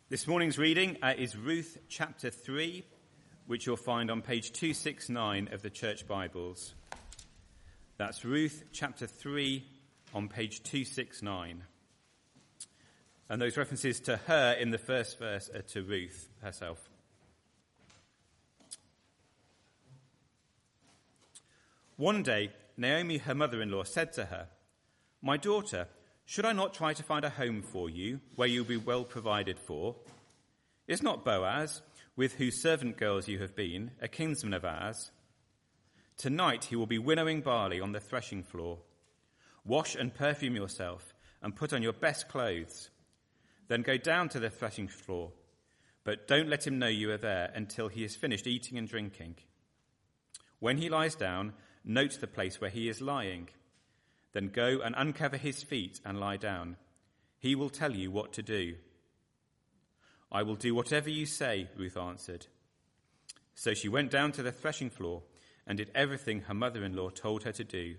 This morning's reading is Ruth chapter 3, which you'll find on page 269 of the Church Bibles. That's Ruth chapter 3 on page 269. And those references to her in the first verse are to Ruth herself. One day, Naomi, her mother-in-law, said to her, "My daughter, should I not try to find a home for you where you'll be well provided for? Is not Boaz, with whose servant girls you have been, a kinsman of ours? Tonight he will be winnowing barley on the threshing floor. Wash and perfume yourself and put on your best clothes. Then go down to the threshing floor, but don't let him know you are there until he has finished eating and drinking. When he lies down, note the place where he is lying. Then go and uncover his feet and lie down. He will tell you what to do." "I will do whatever you say," Ruth answered. So she went down to the threshing floor and did everything her mother-in-law told her to do.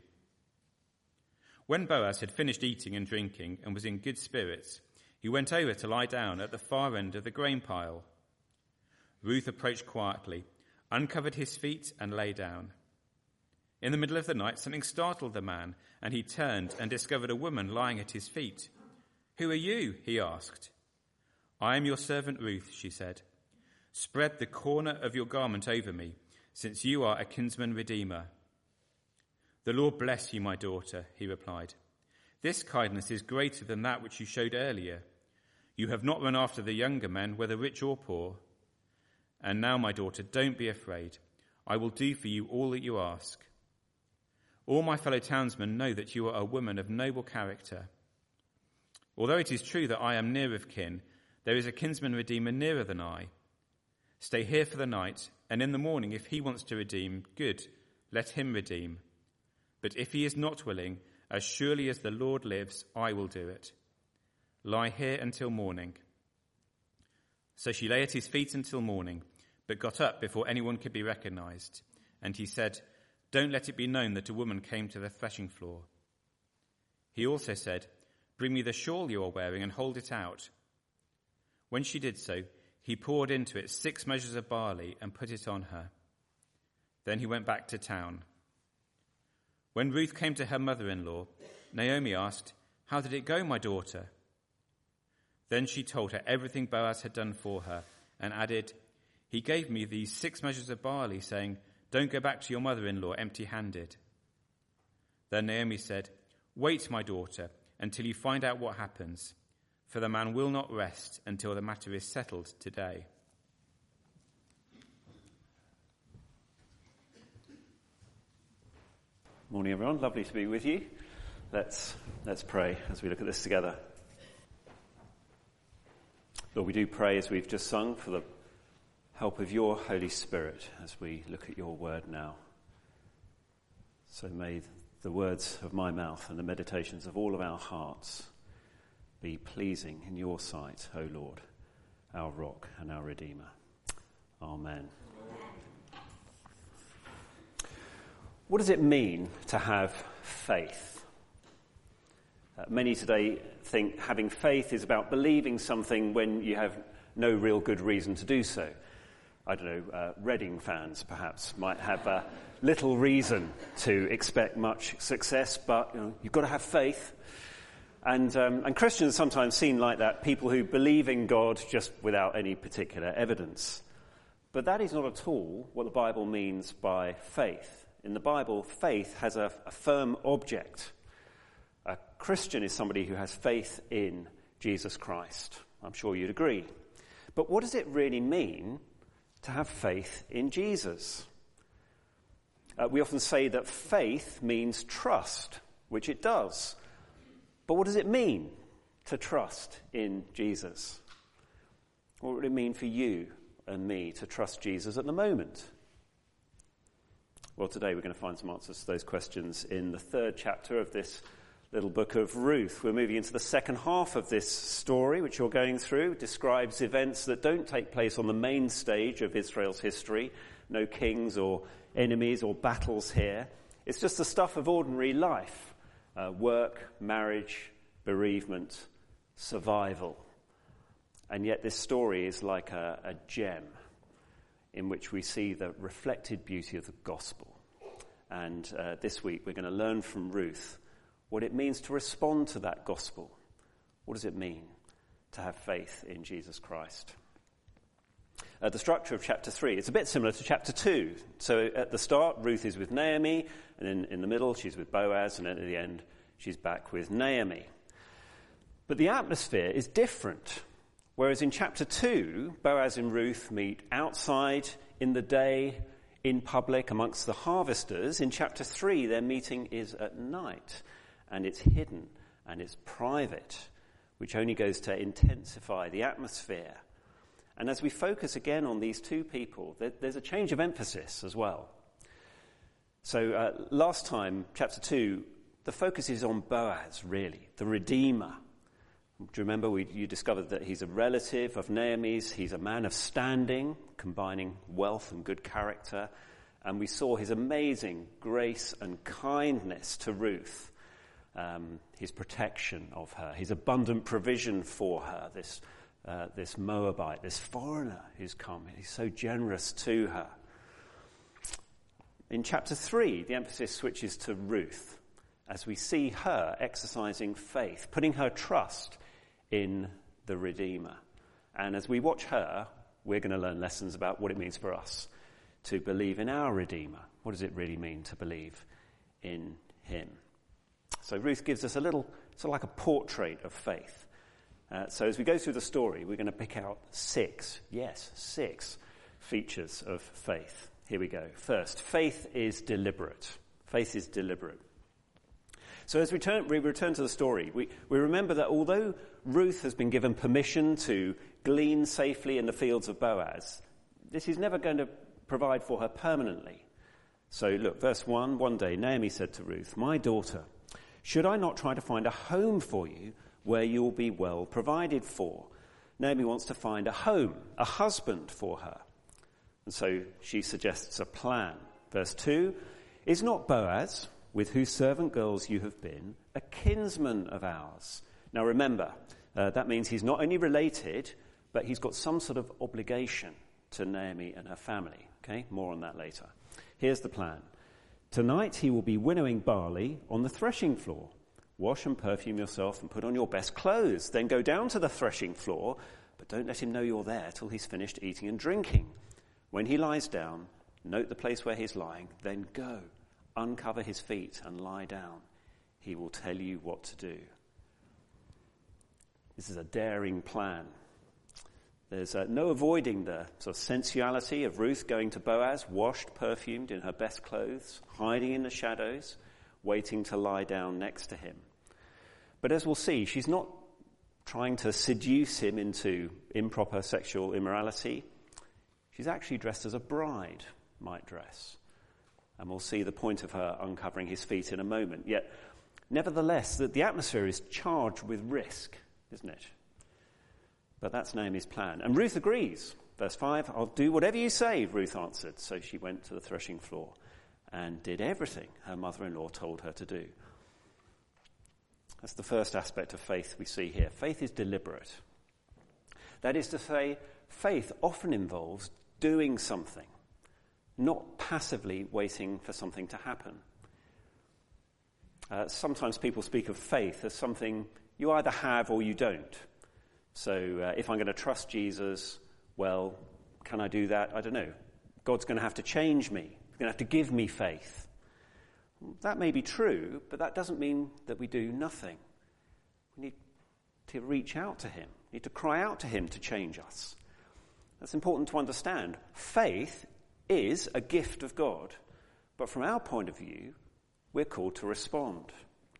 When Boaz had finished eating and drinking and was in good spirits, he went over to lie down at the far end of the grain pile. Ruth approached quietly, uncovered his feet and lay down. In the middle of the night, something startled the man, and he turned and discovered a woman lying at his feet. "Who are you?" he asked. "I am your servant Ruth," she said. "Spread the corner of your garment over me, since you are a kinsman redeemer." "The Lord bless you, my daughter," he replied. "This kindness is greater than that which you showed earlier. You have not run after the younger men, whether rich or poor. And now, my daughter, don't be afraid. I will do for you all that you ask. All my fellow townsmen know that you are a woman of noble character. Although it is true that I am near of kin, there is a kinsman redeemer nearer than I. Stay here for the night, and in the morning, if he wants to redeem, good, let him redeem. But if he is not willing, as surely as the Lord lives, I will do it. Lie here until morning." So she lay at his feet until morning, but got up before anyone could be recognized. And he said, "Don't let it be known that a woman came to the threshing floor." He also said, "Bring me the shawl you are wearing and hold it out." When she did so, he poured into it 6 measures of barley and put it on her. Then he went back to town. When Ruth came to her mother-in-law, Naomi asked, "How did it go, my daughter?" Then she told her everything Boaz had done for her and added, "He gave me these 6 measures of barley, saying, 'Don't go back to your mother-in-law empty-handed.'" Then Naomi said, "Wait, my daughter, until you find out what happens, for the man will not rest until the matter is settled today." Morning, everyone. Lovely to be with you. Let's pray as we look at this together. Lord, we do pray as we've just sung for the help of your Holy Spirit as we look at your word now. So may the words of my mouth and the meditations of all of our hearts be pleasing in your sight, O Lord, our rock and our Redeemer. Amen. What does it mean to have faith? Many today think having faith is about believing something when you have no real good reason to do so. I don't know, Reading fans perhaps might have little reason to expect much success, but you've got to have faith. And Christians are sometimes seen like that, people who believe in God just without any particular evidence. But that is not at all what the Bible means by faith. In the Bible, faith has a firm object. A Christian is somebody who has faith in Jesus Christ. I'm sure you'd agree. But what does it really mean to have faith in Jesus? We often say that faith means trust, which it does. But what does it mean to trust in Jesus? What would it mean for you and me to trust Jesus at the moment? Well, today we're going to find some answers to those questions in the 3rd chapter of this little book of Ruth. We're moving into the second half of this story, which you're going through. It describes events that don't take place on the main stage of Israel's history. No kings or enemies or battles here. It's just the stuff of ordinary life. Work, marriage, bereavement, survival. And yet this story is like a gem in which we see the reflected beauty of the gospel. And this week we're going to learn from Ruth what it means to respond to that gospel. What does it mean to have faith in Jesus Christ? The structure of chapter 3, it's a bit similar to chapter 2. So at the start, Ruth is with Naomi, and then in the middle, she's with Boaz, and then at the end, she's back with Naomi. But the atmosphere is different. Whereas in chapter 2, Boaz and Ruth meet outside in the day, in public, amongst the harvesters. In chapter 3, their meeting is at night, and it's hidden, and it's private, which only goes to intensify the atmosphere. And as we focus again on these two people, there's a change of emphasis as well. So last time, chapter 2, the focus is on Boaz, really, the Redeemer. Do you remember you discovered that he's a relative of Naomi's, he's a man of standing, combining wealth and good character, and we saw his amazing grace and kindness to Ruth, his protection of her, his abundant provision for her, this Moabite, this foreigner who's come. He's so generous to her. In chapter 3, the emphasis switches to Ruth as we see her exercising faith, putting her trust in the Redeemer. And as we watch her, we're going to learn lessons about what it means for us to believe in our Redeemer. What does it really mean to believe in him? So Ruth gives us a little, sort of like a portrait of faith. So as we go through the story, we're going to pick out six features of faith. Here we go. First, faith is deliberate. Faith is deliberate. So as we return to the story, we remember that although Ruth has been given permission to glean safely in the fields of Boaz, this is never going to provide for her permanently. So look, verse 1, one day Naomi said to Ruth, "My daughter, should I not try to find a home for you where you will be well provided for?" Naomi wants to find a home, a husband for her. And so she suggests a plan. Verse 2, "Is not Boaz, with whose servant girls you have been, a kinsman of ours?" Now remember, that means he's not only related, but he's got some sort of obligation to Naomi and her family. Okay, more on that later. Here's the plan. "Tonight he will be winnowing barley on the threshing floor. Wash and perfume yourself and put on your best clothes. Then go down to the threshing floor, but don't let him know you're there till he's finished eating and drinking. When he lies down, note the place where he's lying, then go, uncover his feet and lie down. He will tell you what to do." This is a daring plan. There's no avoiding the sort of sensuality of Ruth going to Boaz, washed, perfumed, in her best clothes, hiding in the shadows, waiting to lie down next to him. But as we'll see, she's not trying to seduce him into improper sexual immorality. She's actually dressed as a bride might dress. And we'll see the point of her uncovering his feet in a moment. Yet, nevertheless, the atmosphere is charged with risk, isn't it? But that's Naomi's plan. And Ruth agrees. Verse 5, "I'll do whatever you say," Ruth answered. So she went to the threshing floor and did everything her mother-in-law told her to do. That's the first aspect of faith we see here. Faith is deliberate. That is to say, faith often involves doing something, not passively waiting for something to happen. Sometimes people speak of faith as something you either have or you don't. So if I'm going to trust Jesus, well, can I do that? I don't know. God's going to have to change me. He's going to have to give me faith. That may be true, but that doesn't mean that we do nothing. We need to reach out to him. We need to cry out to him to change us. That's important to understand. Faith is a gift of God, but from our point of view, we're called to respond.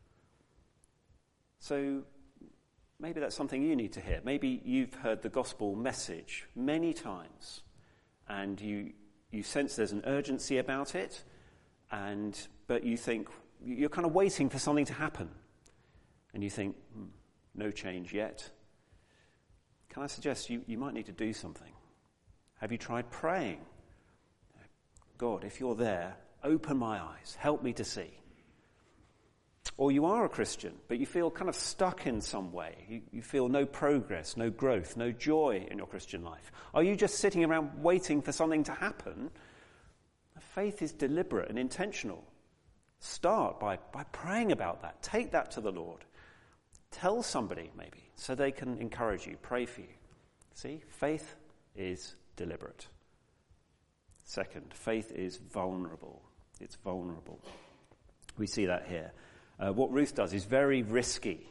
So maybe that's something you need to hear. Maybe you've heard the gospel message many times, and you sense there's an urgency about it, but you think you're kind of waiting for something to happen, and you think, no change yet. Can I suggest you might need to do something? Have you tried praying? God, if you're there, open my eyes, help me to see. Or you are a Christian, but you feel kind of stuck in some way. You feel no progress, no growth, no joy in your Christian life. Are you just sitting around waiting for something to happen? Faith is deliberate and intentional. Start by praying about that. Take that to the Lord. Tell somebody maybe so they can encourage you, pray for you. See, faith is deliberate. Second, faith is vulnerable. It's vulnerable. We see that here. What Ruth does is very risky.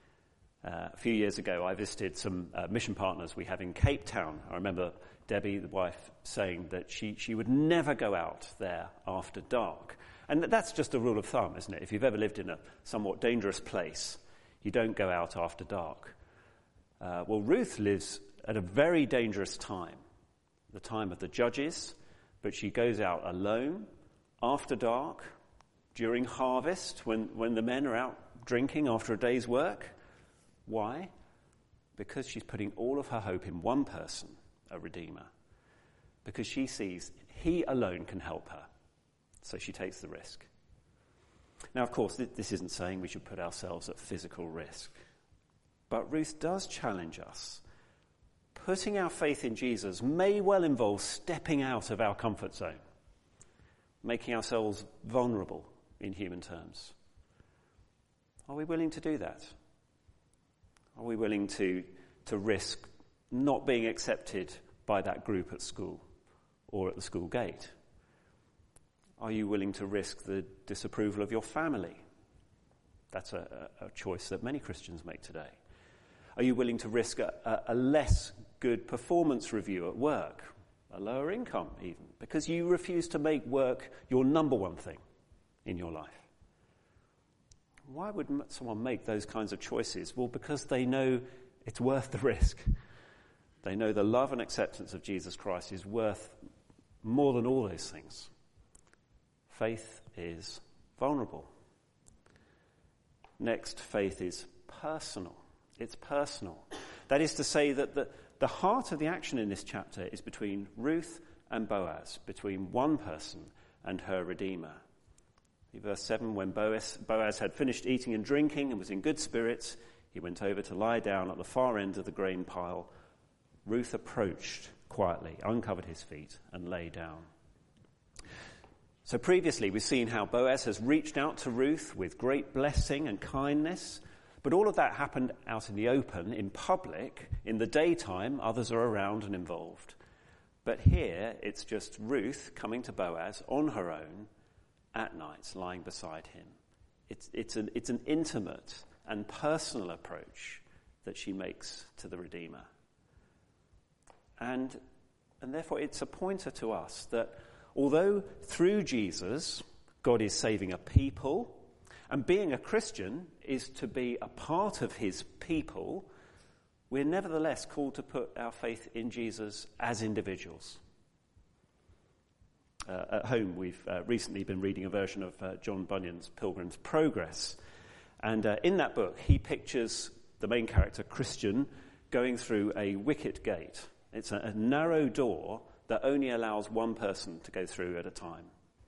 A few years ago, I visited some mission partners we have in Cape Town. I remember Debbie, the wife, saying that she would never go out there after dark. And that's just a rule of thumb, isn't it? If you've ever lived in a somewhat dangerous place, you don't go out after dark. Well, Ruth lives at a very dangerous time, the time of the judges, but she goes out alone after dark, during harvest, when the men are out drinking after a day's work. Why? Because she's putting all of her hope in one person, a Redeemer. Because she sees he alone can help her. So she takes the risk. Now, of course, this isn't saying we should put ourselves at physical risk. But Ruth does challenge us. Putting our faith in Jesus may well involve stepping out of our comfort zone, making ourselves vulnerable in human terms. Are we willing to do that? Are we willing to risk not being accepted by that group at school or at the school gate? Are you willing to risk the disapproval of your family? That's a choice that many Christians make today. Are you willing to risk a less good performance review at work, a lower income even, because you refuse to make work your number one thing in your life? Why would someone make those kinds of choices? Well, because they know it's worth the risk. They know the love and acceptance of Jesus Christ is worth more than all those things. Faith is vulnerable. Next, faith is personal. It's personal. That is to say that the heart of the action in this chapter is between Ruth and Boaz, between one person and her Redeemer. In verse 7, when Boaz had finished eating and drinking and was in good spirits, he went over to lie down at the far end of the grain pile. Ruth approached quietly, uncovered his feet, and lay down. So previously we've seen how Boaz has reached out to Ruth with great blessing and kindness, but all of that happened out in the open, in public. In the daytime, others are around and involved. But here, it's just Ruth coming to Boaz on her own at night, lying beside him. It's an intimate and personal approach that she makes to the Redeemer. And therefore, it's a pointer to us that although through Jesus, God is saving a people, and being a Christian is to be a part of his people, we're nevertheless called to put our faith in Jesus as individuals. At home, we've recently been reading a version of John Bunyan's Pilgrim's Progress. And in that book, he pictures the main character, Christian, going through a wicket gate. It's a narrow door that only allows one person to go through at a time.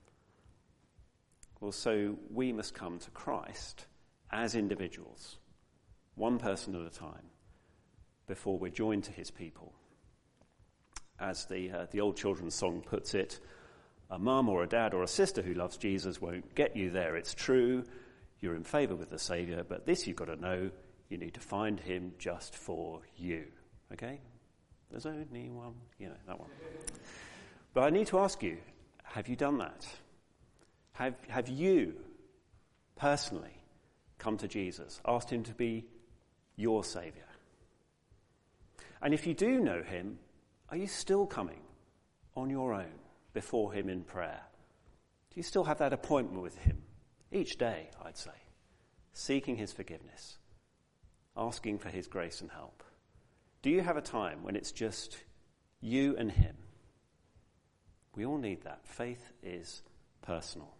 Well, so we must come to Christ as individuals, one person at a time, before we're joined to his people. As the old children's song puts it, a mum or a dad or a sister who loves Jesus won't get you there. It's true, you're in favour with the Saviour, but this you've got to know, you need to find him just for you. Okay? There's only one, that one. But I need to ask you, have you done that? Have you personally come to Jesus, asked him to be your Saviour? And if you do know him, are you still coming on your own before him in prayer? Do you still have that appointment with him each day, I'd say, seeking his forgiveness, asking for his grace and help? Do you have a time when it's just you and him? We all need that. Faith is personal.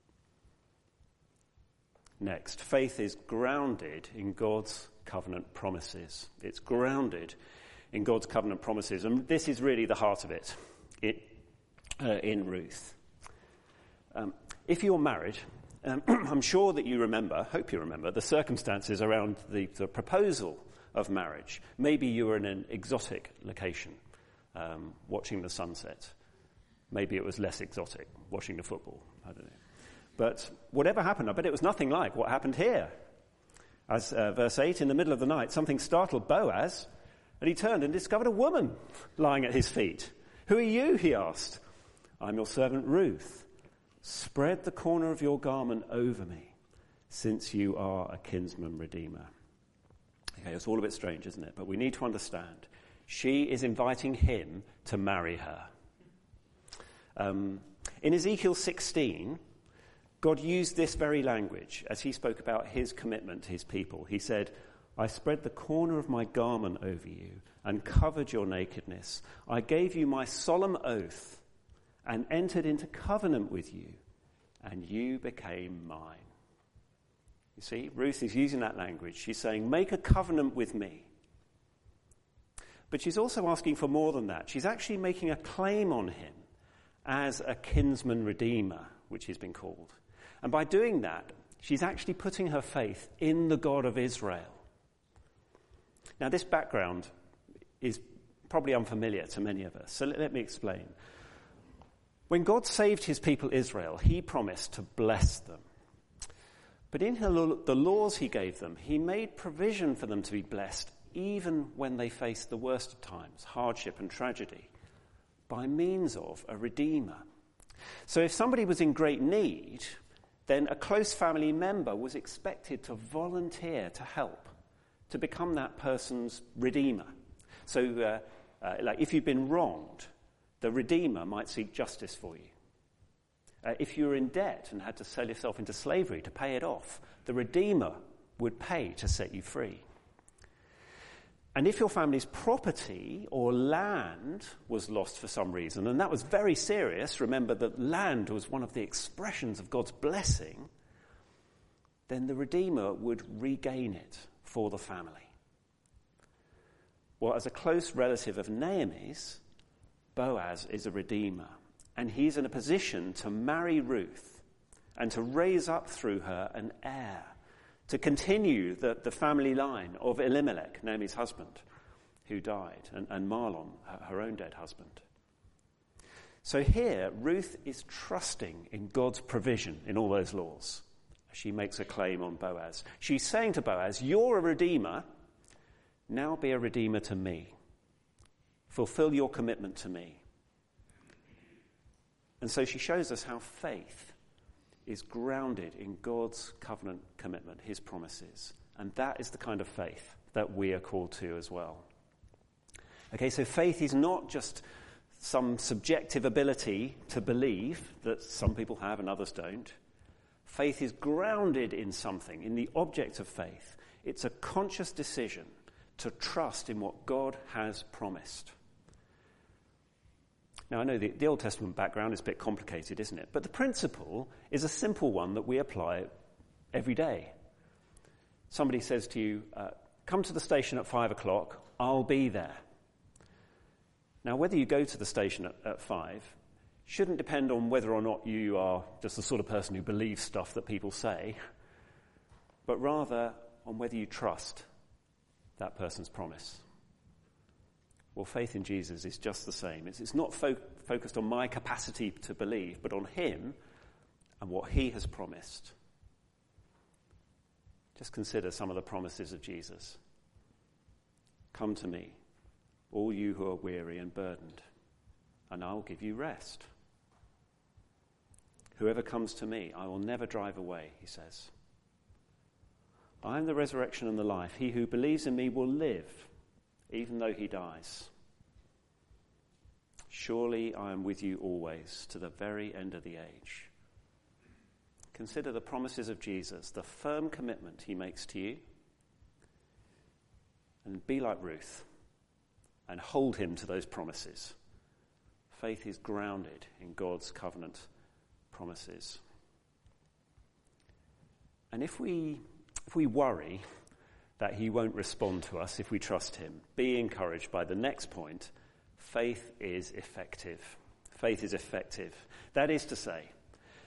Next, faith is grounded in God's covenant promises. It's grounded in God's covenant promises. And this is really the heart of it in Ruth. If you're married I'm sure that you remember, hope you remember, the circumstances around the proposal of marriage. Maybe you were in an exotic location, watching the sunset. Maybe it was less exotic, watching the football. I don't know. But whatever happened, I bet it was nothing like what happened here. As verse 8, in the middle of the night, something startled Boaz, and he turned and discovered a woman lying at his feet. "Who are you?" he asked. "I'm your servant Ruth. Spread the corner of your garment over me, since you are a kinsman redeemer." Okay, it's all a bit strange, isn't it? But we need to understand. She is inviting him to marry her. In Ezekiel 16, God used this very language as he spoke about his commitment to his people. He said, "I spread the corner of my garment over you and covered your nakedness. I gave you my solemn oath and entered into covenant with you, and you became mine." You see, Ruth is using that language. She's saying, make a covenant with me. But she's also asking for more than that. She's actually making a claim on him as a kinsman redeemer, which he's been called. And by doing that, she's actually putting her faith in the God of Israel. Now, this background is probably unfamiliar to many of us, so let me explain. When God saved his people Israel, he promised to bless them. But in the laws he gave them, he made provision for them to be blessed even when they faced the worst of times, hardship and tragedy, by means of a redeemer. So if somebody was in great need, then a close family member was expected to volunteer to help, to become that person's redeemer. So like if you've been wronged, the redeemer might seek justice for you. If you were in debt and had to sell yourself into slavery to pay it off, the redeemer would pay to set you free. And if your family's property or land was lost for some reason, and that was very serious, remember that land was one of the expressions of God's blessing, then the redeemer would regain it for the family. Well, as a close relative of Naomi's, Boaz is a redeemer, and he's in a position to marry Ruth and to raise up through her an heir, to continue the family line of Elimelech, Naomi's husband, who died, and Mahlon, her own dead husband. So here, Ruth is trusting in God's provision in all those laws. She makes a claim on Boaz. She's saying to Boaz, "You're a redeemer, now be a redeemer to me. Fulfill your commitment to me." And so she shows us how faith is grounded in God's covenant commitment, his promises. And that is the kind of faith that we are called to as well. Okay, so faith is not just some subjective ability to believe that some people have and others don't. Faith is grounded in something, in the object of faith. It's a conscious decision to trust in what God has promised. Now, I know the Old Testament background is a bit complicated, isn't it? But the principle is a simple one that we apply every day. Somebody says to you, come to the station at 5 o'clock, I'll be there. Now, whether you go to the station at 5 shouldn't depend on whether or not you are just the sort of person who believes stuff that people say, but rather on whether you trust that person's promise. Well, faith in Jesus is just the same. It's not focused on my capacity to believe, but on him and what he has promised. Just consider some of the promises of Jesus. "Come to me, all you who are weary and burdened, and I will give you rest. Whoever comes to me, I will never drive away," he says. "I am the resurrection and the life. He who believes in me will live, even though he dies. Surely I am with you always, to the very end of the age." Consider the promises of Jesus, the firm commitment he makes to you, and be like Ruth and hold him to those promises. Faith is grounded in God's covenant promises. And if we worry that he won't respond to us if we trust him, be encouraged by the next point. Faith is effective. Faith is effective. That is to say,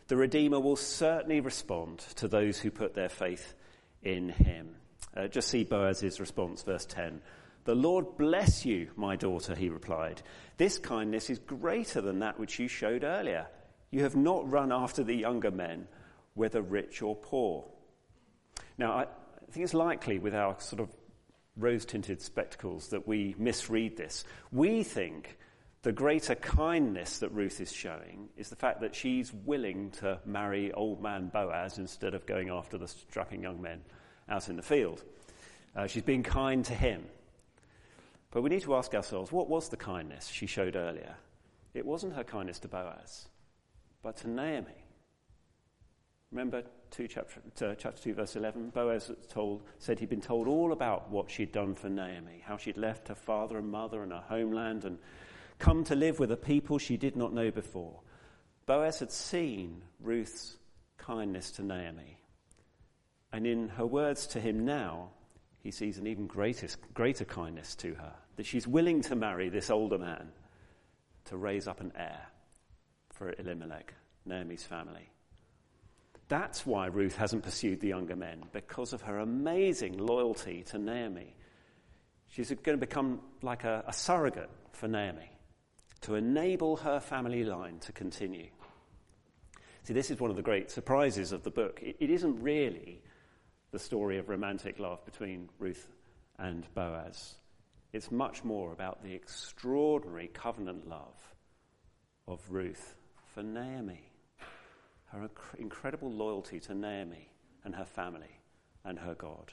The Redeemer will certainly respond to those who put their faith in him. Just see Boaz's response, verse 10. "The Lord bless you, my daughter," he replied. "This kindness is greater than that which you showed earlier. You have not run after the younger men, whether rich or poor." Now, I think it's likely with our sort of rose-tinted spectacles that we misread this. We think the greater kindness that Ruth is showing is the fact that she's willing to marry old man Boaz instead of going after the strapping young men out in the field. She's being kind to him. But we need to ask ourselves, what was the kindness she showed earlier? It wasn't her kindness to Boaz, but to Naomi. Remember chapter 2, verse 11? Boaz said he'd been told all about what she'd done for Naomi, how she'd left her father and mother and her homeland and come to live with a people she did not know before. Boaz had seen Ruth's kindness to Naomi. And in her words to him now, he sees an even greater kindness to her, that she's willing to marry this older man to raise up an heir for Elimelech, Naomi's family. That's why Ruth hasn't pursued the younger men, because of her amazing loyalty to Naomi. She's going to become like a surrogate for Naomi to enable her family line to continue. See, this is one of the great surprises of the book. It isn't really the story of romantic love between Ruth and Boaz. It's much more about the extraordinary covenant love of Ruth for Naomi. Her incredible loyalty to Naomi and her family and her God.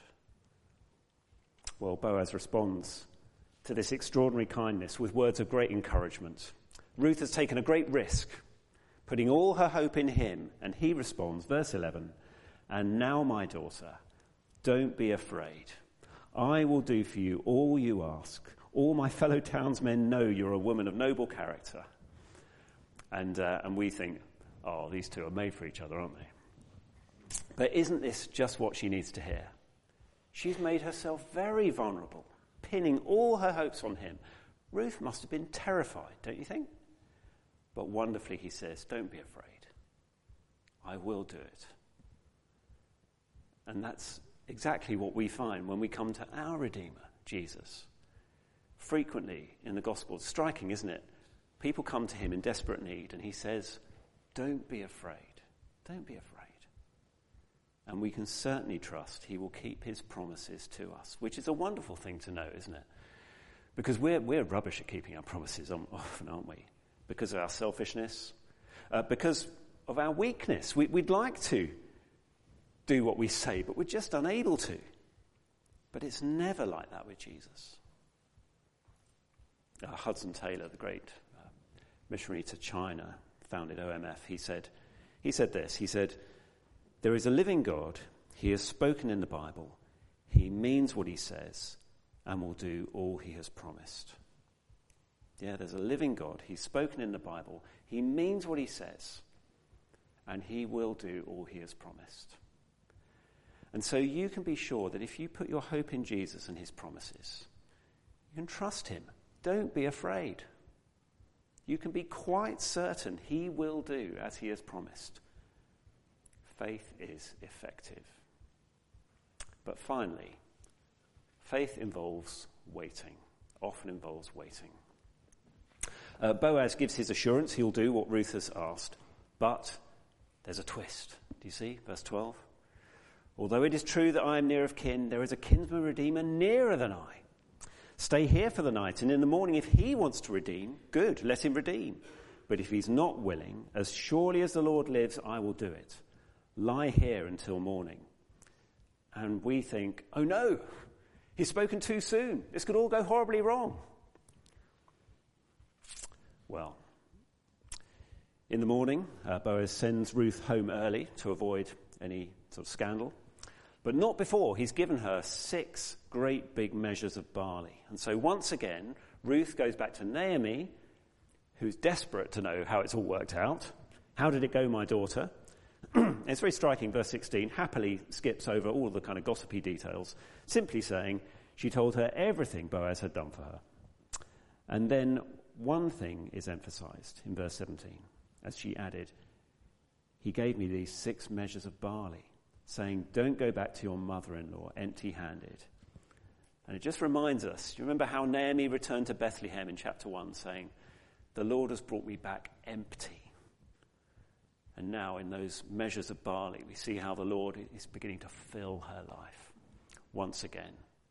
Well, Boaz responds to this extraordinary kindness with words of great encouragement. Ruth has taken a great risk, putting all her hope in him, and he responds, verse 11, "And now, my daughter, don't be afraid. I will do for you all you ask. All my fellow townsmen know you're a woman of noble character." And we think, oh, these two are made for each other, aren't they? But isn't this just what she needs to hear? She's made herself very vulnerable, pinning all her hopes on him. Ruth must have been terrified, don't you think? But wonderfully he says, "Don't be afraid. I will do it." And that's exactly what we find when we come to our Redeemer, Jesus. Frequently in the Gospel, it's striking, isn't it? People come to him in desperate need and he says, "Don't be afraid. Don't be afraid." And we can certainly trust he will keep his promises to us, which is a wonderful thing to know, isn't it? Because we're rubbish at keeping our promises often, aren't we? Because of our selfishness, because of our weakness. We'd like to do what we say, but we're just unable to. But it's never like that with Jesus. Hudson Taylor, the great missionary to China, founded OMF, he said this, he said, "There is a living God, he has spoken in the Bible, he means what he says, and will do all he has promised." Yeah, there's a living God, he's spoken in the Bible, he means what he says, and he will do all he has promised. And so you can be sure that if you put your hope in Jesus and his promises, you can trust him. Don't be afraid. You can be quite certain he will do as he has promised. Faith is effective. But finally, faith involves waiting, often involves waiting. Boaz gives his assurance he'll do what Ruth has asked, but there's a twist. Do you see? Verse 12. "Although it is true that I am near of kin, there is a kinsman redeemer nearer than I. Stay here for the night, and in the morning, if he wants to redeem, good, let him redeem. But if he's not willing, as surely as the Lord lives, I will do it. Lie here until morning." And we think, oh no, he's spoken too soon. This could all go horribly wrong. Well, in the morning, Boaz sends Ruth home early to avoid any sort of scandal. But not before he's given her 6 great big measures of barley. And so once again, Ruth goes back to Naomi, who's desperate to know how it's all worked out. "How did it go, my daughter?" It's very striking, verse 16, happily skips over all the kind of gossipy details, simply saying she told her everything Boaz had done for her. And then one thing is emphasized in verse 17, as she added, he gave me these 6 measures of barley, saying, don't go back to your mother-in-law empty-handed. And it just reminds us, you remember how Naomi returned to Bethlehem in chapter 1 saying, the Lord has brought me back empty. And now in those measures of barley, we see how the Lord is beginning to fill her life once again.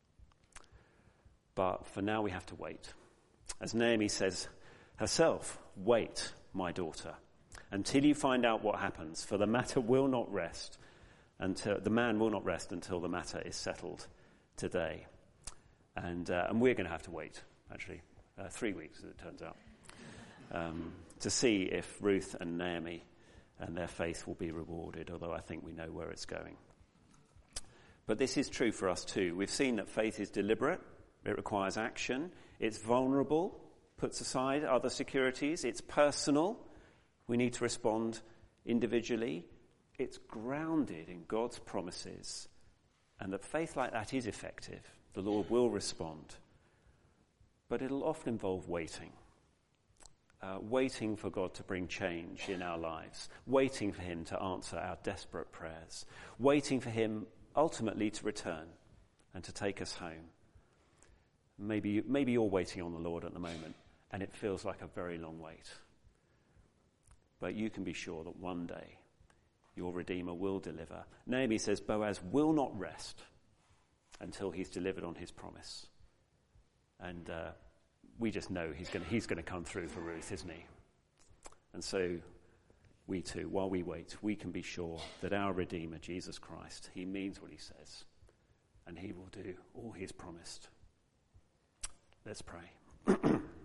But for now we have to wait. As Naomi says herself, wait, my daughter, until you find out what happens, for the matter will not rest until the man will not rest until the matter is settled today. And we're going to have to wait, actually, 3 weeks, as it turns out, to see if Ruth and Naomi and their faith will be rewarded, although I think we know where it's going. But this is true for us too. We've seen that faith is deliberate. It requires action. It's vulnerable, puts aside other securities. It's personal. We need to respond individually. It's grounded in God's promises. And that faith like that is effective. The Lord will respond. But it'll often involve waiting. Waiting for God to bring change in our lives. Waiting for him to answer our desperate prayers. Waiting for him ultimately to return and to take us home. Maybe you're waiting on the Lord at the moment, and it feels like a very long wait. But you can be sure that one day your Redeemer will deliver. Naomi says Boaz will not rest until he's delivered on his promise. And we just know he's going to come through for Ruth, isn't he? And so we too, while we wait, we can be sure that our Redeemer, Jesus Christ, he means what he says, and he will do all he's promised. Let's pray.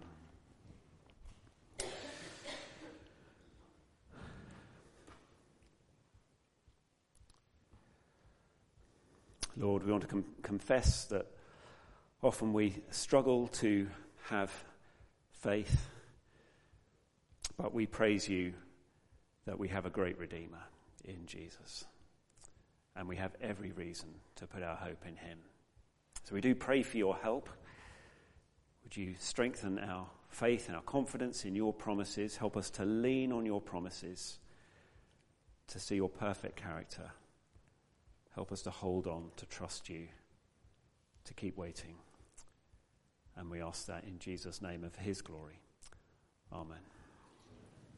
Lord, we want to confess that often we struggle to have faith, but we praise you that we have a great Redeemer in Jesus, and we have every reason to put our hope in him. So we do pray for your help. Would you strengthen our faith and our confidence in your promises? Help us to lean on your promises, to see your perfect character. Help us to hold on, to trust you, to keep waiting. And we ask that in Jesus' name and for his glory. Amen.